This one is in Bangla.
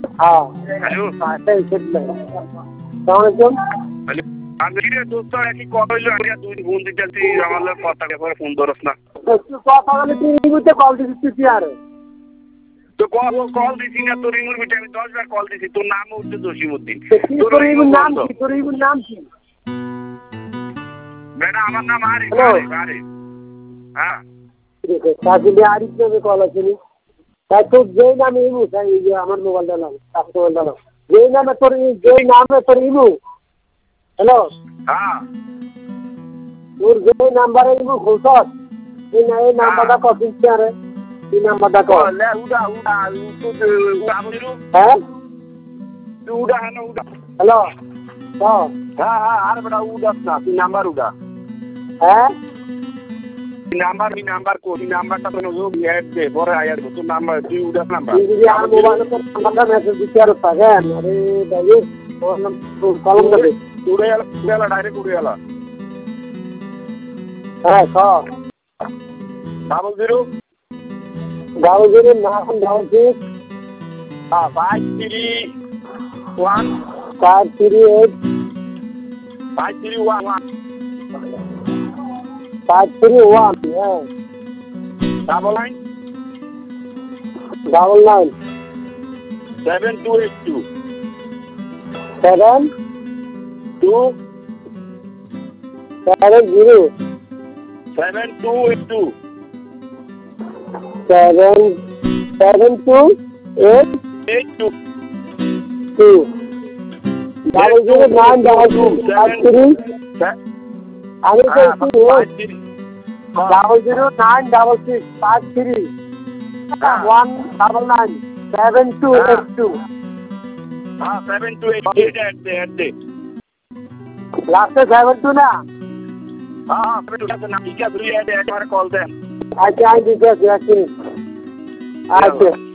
हाँ हेलो सही सलामकुम আমি রে দোস্ত একই কথা হইলো আমি দুই ফোন দিতেছি আমার লোক কথা করে ফোন ধরস না কথা বলে তুই রিমুতে কল দিছিস তুই আরে তো কল দিছি না তোর রিমুর ভিতরে আমি 10 বার কল দিছি তোর নাম হচ্ছে জসিমউদ্দিন তোর রিমুর নাম কি তোর রিমুর নাম কি বেটা আমার নাম আরিফ আরিফ হ্যাঁ তাহলে আরিফ কে কল আসেনি তাই তো যেই নামে ইমু তাই আমার মোবাইলটা নাও আপনার মোবাইলটা নাও যেই নামে তোর ইমু হ্যালো হ্যাঁ তোর যে নাম্বারে ইমু খুলছস এই নাম্বারটা কত দিচ্ছে আরে এই নাম্বারটা কল লে উড়া বলিরু হ্যাঁ তুই উড়া উড়া হ্যালো হ্যাঁ আরে বেটা উড়াস না তুই নাম্বার উড়া হ্যাঁ নাম্বার কোড নাম্বারটা তো নোজ এড দে পরে আয়া দে তোর নাম্বার তুই উড়াস নাম্বার তুই যদি আর মোবাইলে তোর নাম্বারটা মেসেজ দিতে আর থাকেন আরে ভাই তোর নাম কলম দে উড়ে গেল ডাইরেক্ট উড়ে গেল হ্যাঁ ডাবল জিরো নাম ডাবল সিক্স 531 538 531 হ্যাঁ ডাবল 9 7282 7 2 7 0 7282 7 8 82 009 আমি বলছি 009 199 7282 हाँ 7282 लास्ट 72 ना हाँ 72 नाम क्या दूरी है एक बार कॉल दे अच्छा आई दीजिए अच्छा